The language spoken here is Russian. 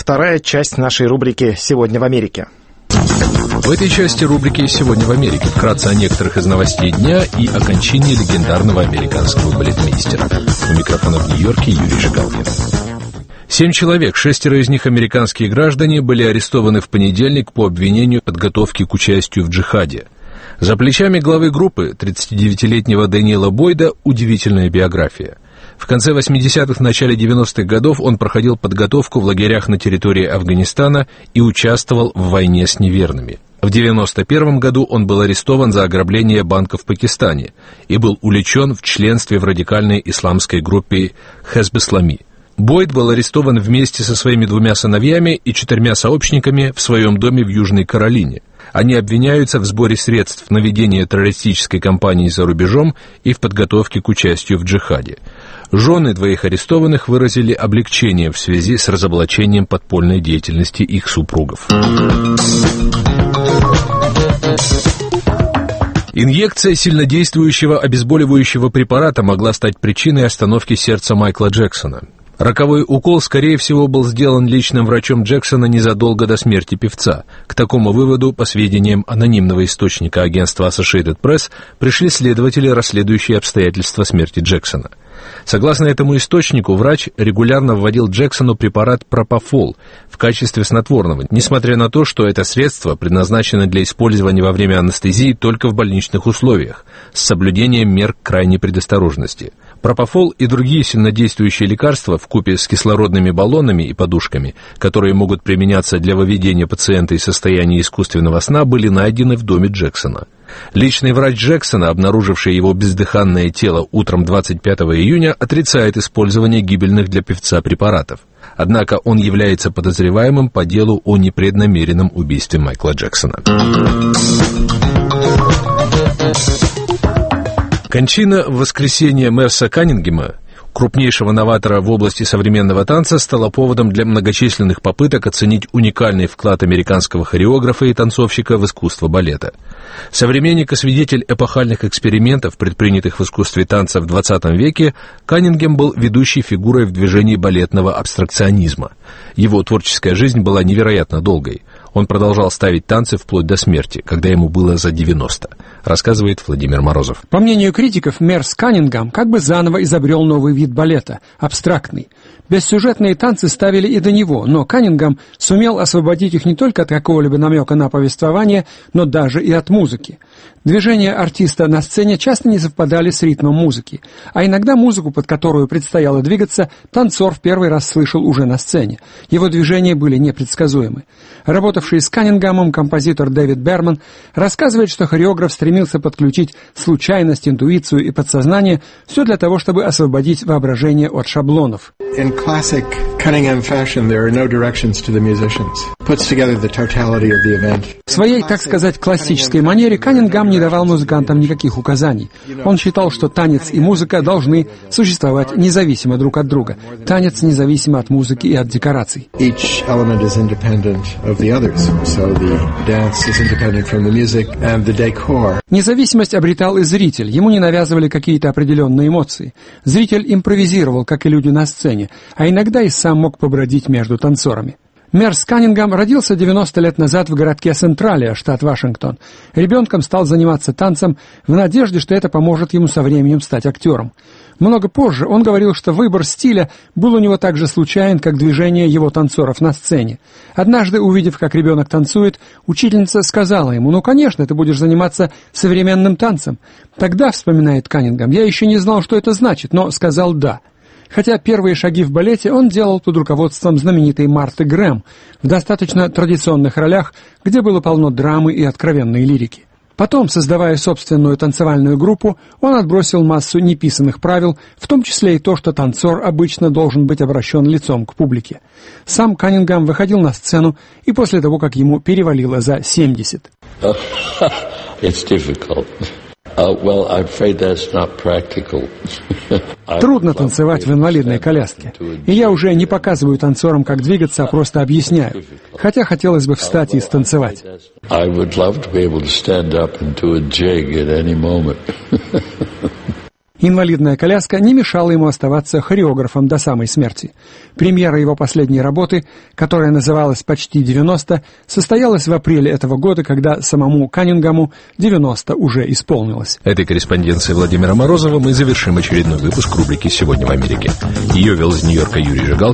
вторая часть нашей рубрики «Сегодня в Америке». В этой части рубрики «Сегодня в Америке» вкратце о некоторых из новостей дня и о кончине легендарного американского балетмейстера. У микрофона в Нью-Йорке Юрий Жигалкин. 7 человек, 6 из них американские граждане, были арестованы в понедельник по обвинению в подготовке к участию в джихаде. За плечами главы группы, 39-летнего Дэниела Бойда, удивительная биография. В конце 80-х, начале 90-х годов он проходил подготовку в лагерях на территории Афганистана и участвовал в войне с неверными. В 91 году он был арестован за ограбление банка в Пакистане и был увлечен в членстве в радикальной исламской группе Хезб-Ислами. Бойд был арестован вместе со своими 2 сыновьями и 4 сообщниками в своем доме в Южной Каролине. Они обвиняются в сборе средств на ведение террористической кампании за рубежом и в подготовке к участию в джихаде. Жены 2 арестованных выразили облегчение в связи с разоблачением подпольной деятельности их супругов. Инъекция сильнодействующего обезболивающего препарата могла стать причиной остановки сердца Майкла Джексона. Роковой укол, скорее всего, был сделан личным врачом Джексона незадолго до смерти певца. К такому выводу, по сведениям анонимного источника агентства Associated Press, пришли следователи, расследующие обстоятельства смерти Джексона. Согласно этому источнику, врач регулярно вводил Джексону препарат пропофол в качестве снотворного, несмотря на то, что это средство предназначено для использования во время анестезии только в больничных условиях, с соблюдением мер крайней предосторожности. Пропофол и другие сильнодействующие лекарства вкупе с кислородными баллонами и подушками, которые могут применяться для выведения пациента из состояния искусственного сна, были найдены в доме Джексона. Личный врач Джексона, обнаруживший его бездыханное тело утром 25 июня, отрицает использование гибельных для певца препаратов. Однако он является подозреваемым по делу о непреднамеренном убийстве Майкла Джексона. Кончина в воскресенье Мерса Каннингема, крупнейшего новатора в области современного танца, стала поводом для многочисленных попыток оценить уникальный вклад американского хореографа и танцовщика в искусство балета. Современник и свидетель эпохальных экспериментов, предпринятых в искусстве танца в 20 веке, Каннингем был ведущей фигурой в движении балетного абстракционизма. Его творческая жизнь была невероятно долгой. Он продолжал ставить танцы вплоть до смерти, когда ему было за 90, рассказывает Владимир Морозов. По мнению критиков, Мерс Каннингем как бы заново изобрел новый вид балета – абстрактный. Бессюжетные танцы ставили и до него, но Каннингем сумел освободить их не только от какого-либо намека на повествование, но даже и от музыки. Движения артиста на сцене часто не совпадали с ритмом музыки, а иногда музыку, под которую предстояло двигаться, танцор в первый раз слышал уже на сцене. Его движения были непредсказуемы. Работавший с Каннингемом композитор Дэвид Берман рассказывает, что хореограф стремился подключить случайность, интуицию и подсознание, все для того, чтобы освободить воображение от шаблонов. In classic Cunningham fashion, there are no directions to the musicians. Puts together the totality of the event. В своей, так сказать, классической манере Каннингем не давал музыкантам никаких указаний. Он считал, что танец и музыка должны существовать независимо друг от друга. Танец независимо от музыки и от декораций. Each element is independent of the others. So the dance is independent from the music and the decor. Независимость обретал и зритель. Ему не навязывали какие-то определенные эмоции. Зритель импровизировал, как и люди на сцене, а иногда и сам мог побродить между танцорами. Мерс Каннингем родился 90 лет назад в городке Централия, штат Вашингтон. Ребенком стал заниматься танцем в надежде, что это поможет ему со временем стать актером. Много позже он говорил, что выбор стиля был у него так же случайен, как движение его танцоров на сцене. Однажды, увидев, как ребенок танцует, учительница сказала ему: «Ну, конечно, ты будешь заниматься современным танцем». Тогда, вспоминает Каннингем, я еще не знал, что это значит, но сказал «да». Хотя первые шаги в балете он делал под руководством знаменитой Марты Грэм в достаточно традиционных ролях, где было полно драмы и откровенной лирики. Потом, создавая собственную танцевальную группу, он отбросил массу неписанных правил, в том числе и то, что танцор обычно должен быть обращен лицом к публике. Сам Каннингем выходил на сцену и после того, как ему перевалило за 70. Трудно танцевать в инвалидной коляске. И я уже не показываю танцорам, как двигаться, а просто объясняю. Хотя хотелось бы встать и станцевать. Инвалидная коляска не мешала ему оставаться хореографом до самой смерти. Премьера его последней работы, которая называлась «Почти 90», состоялась в апреле этого года, когда самому Каннингаму 90 уже исполнилось. Этой корреспонденцией Владимира Морозова мы завершим очередной выпуск рубрики «Сегодня в Америке». Ее вел из Нью-Йорка Юрий Жигалкин.